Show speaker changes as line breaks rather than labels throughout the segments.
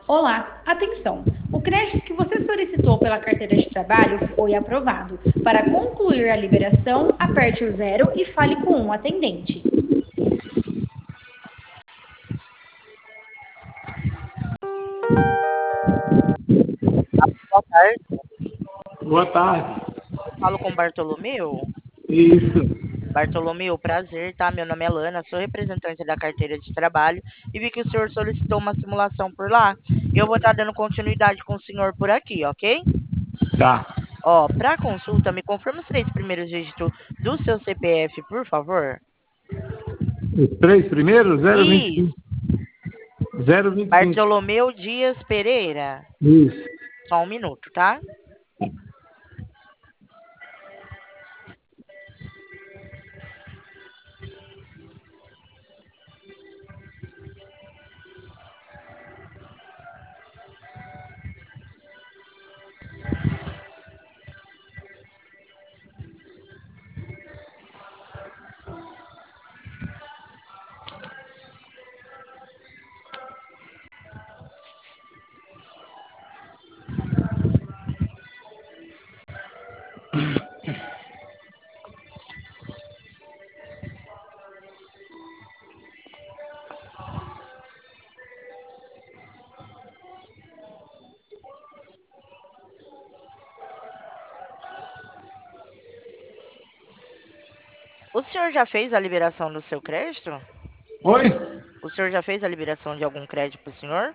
Olá, atenção! O crédito que você solicitou pela carteira de trabalho foi aprovado. Para concluir a liberação, aperte o zero e fale com um atendente.
Boa tarde,
Boa tarde.
eu falo com Bartolomeu.
Isso.
Bartolomeu, prazer, tá? Meu nome é Lana, sou representante da carteira de trabalho e vi que o senhor solicitou uma simulação por lá. E eu vou estar dando continuidade com o senhor por aqui, ok?
Tá.
Ó, para consulta, me confirma os três primeiros dígitos do seu CPF, por favor.
Os três primeiros?
Isso,
025. 025.
Bartolomeu Dias Pereira.
Isso.
Só um minuto, tá? O senhor já fez a liberação do seu crédito?
Oi?
O senhor já fez a liberação de algum crédito para o senhor?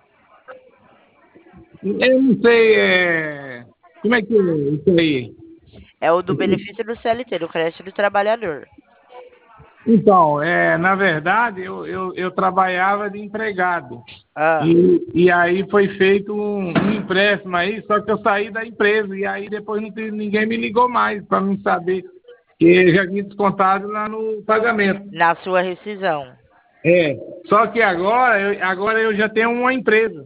Eu não sei, como é que é isso aí?
É o do benefício do CLT, do crédito do trabalhador.
Então, na verdade, eu trabalhava de empregado.
Ah,
E aí foi feito um empréstimo aí, só que eu saí da empresa. E aí depois ninguém me ligou mais para me saber que já tinha descontado lá no pagamento.
na sua rescisão.
É. Só que agora eu já tenho uma empresa.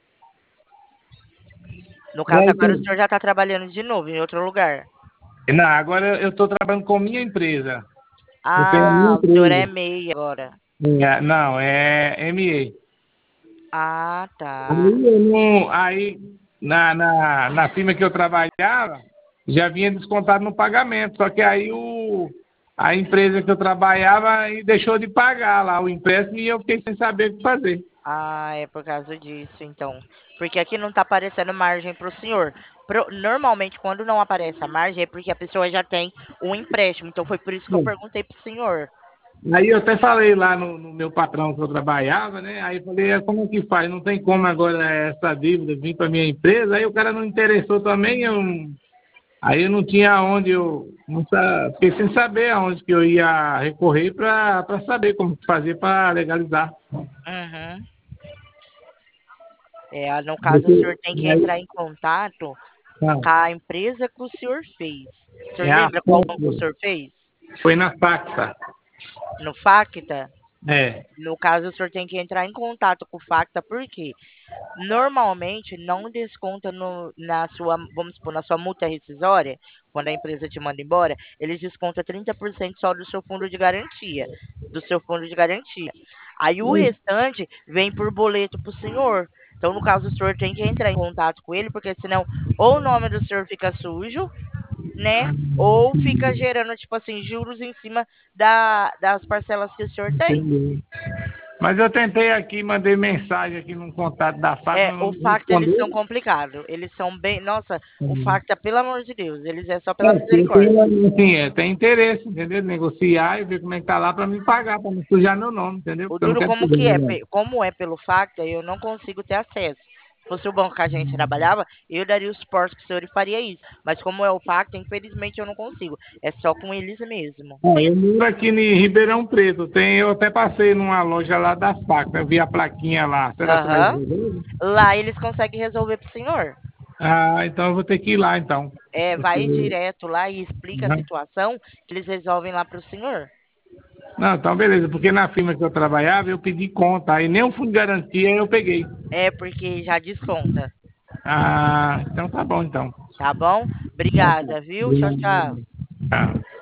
No
E
caso,
aí,
agora o senhor já está trabalhando de novo em outro lugar.
não, agora eu estou trabalhando com minha empresa. Eu tenho a minha
Ah, o senhor é
empresa.
MEI agora.
Não, é MA.
Ah, tá.
Aí, eu não, aí na firma que eu trabalhava, já vinha descontado no pagamento. Só que aí a empresa que eu trabalhava aí deixou de pagar lá o empréstimo e eu fiquei sem saber o que fazer.
Ah, é por causa disso, então. Porque aqui não está aparecendo margem para o senhor. Normalmente, quando não aparece a margem, é porque a pessoa já tem um empréstimo. Então, foi por isso que eu perguntei para o senhor.
Aí eu até falei lá no meu patrão que eu trabalhava, né? Aí eu falei, como é que faz? Não tem como agora essa dívida vir para minha empresa. Aí o cara não interessou também, aí eu não tinha aonde fiquei sem saber aonde que eu ia recorrer para saber como fazer para legalizar.
Uhum. É, no caso, o
Você,
senhor tem que
aí,
entrar em contato
não,
com a empresa que o senhor fez. O senhor
é a
lembra qual banco o
Facta.
senhor fez?
Foi na Facta.
No Facta?
É.
No caso, o senhor tem que entrar em contato com o Facta, porque normalmente não desconta na sua, vamos supor, na sua multa rescisória, quando a empresa te manda embora, eles descontam 30% só do seu fundo de garantia, do seu fundo de garantia. Aí o restante vem por boleto para o senhor. Então, no caso, o senhor tem que entrar em contato com ele, porque senão ou o nome do senhor fica sujo, né? Ou fica gerando, tipo assim, juros em cima das parcelas que o senhor tem.
Entendi. Mas eu tentei aqui, mandei mensagem aqui no contato da Facta,
É,
não
o
me
Facta, eles
respondeu.
são complicados. Eles são bem. Nossa, o Facta, pelo amor de Deus, eles é só pela
Porque eu
misericórdia.
tenho, assim, tem interesse, entendeu? Negociar e ver como é que tá lá para me pagar, para não sujar meu nome, entendeu?
O
Porque eu não
duro
quero
como
sujar
que é,
meu nome.
como é pelo Facta, eu não consigo ter acesso. Se fosse o banco que a gente trabalhava, eu daria o suporte pro senhor e faria isso. Mas como é o Facta, infelizmente eu não consigo. É só com eles mesmo.
Eu moro aqui em Ribeirão Preto. Eu até passei numa loja lá da Facta, eu vi a plaquinha lá. Será que vai
Aham.
resolver?
Lá eles conseguem resolver pro senhor.
Ah, então eu vou ter que ir lá, então.
É, vai
Porque...
direto lá e explica a
Uhum.
situação que eles resolvem lá pro senhor.
Não, então beleza, porque na firma que eu trabalhava eu pedi conta, aí nem o fundo de garantia eu peguei.
É porque já desconta.
Ah, então tá bom então.
Tá bom?
Então tá.
Obrigada, viu? Tchau, tchau.
Obrigado. Tá.